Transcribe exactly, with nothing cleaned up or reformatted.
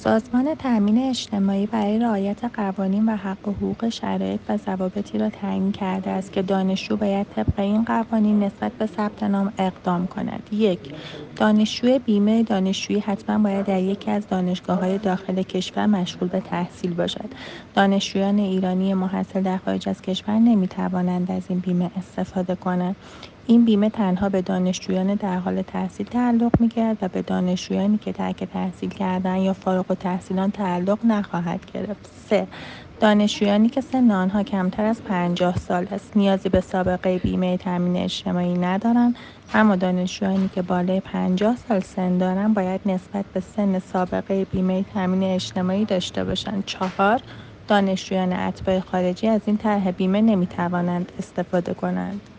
سازمان تأمین اجتماعی برای رعایت قوانین و حق و حقوق شرایط و ضوابطی را تعیین کرده است که دانشجو باید طبق این قوانین نسبت به ثبت نام اقدام کند. یک دانشجوی بیمه دانشجویی حتما باید در یکی از دانشگاه‌های داخل کشور مشغول به تحصیل باشد. دانشجویان ایرانی محصل در خارج از کشور نمی‌توانند از این بیمه استفاده کنند. این بیمه تنها به دانشجویان در حال تحصیل تعلق می‌گیرد و به دانشجویانی که ترک تحصیل کرده‌اند یا فارغ‌التحصیلان تعلق نخواهد گرفت. سه دانشجویانی که سن آنها کمتر از پنجاه سال است نیازی به سابقه بیمه تأمین اجتماعی ندارند، اما دانشجویانی که بالای پنجاه سال سن دارند باید نسبت به سن سابقه بیمه تأمین اجتماعی داشته باشند. چهار دانشجویان اتباع خارجی از این طرح بیمه نمی‌توانند استفاده کنند.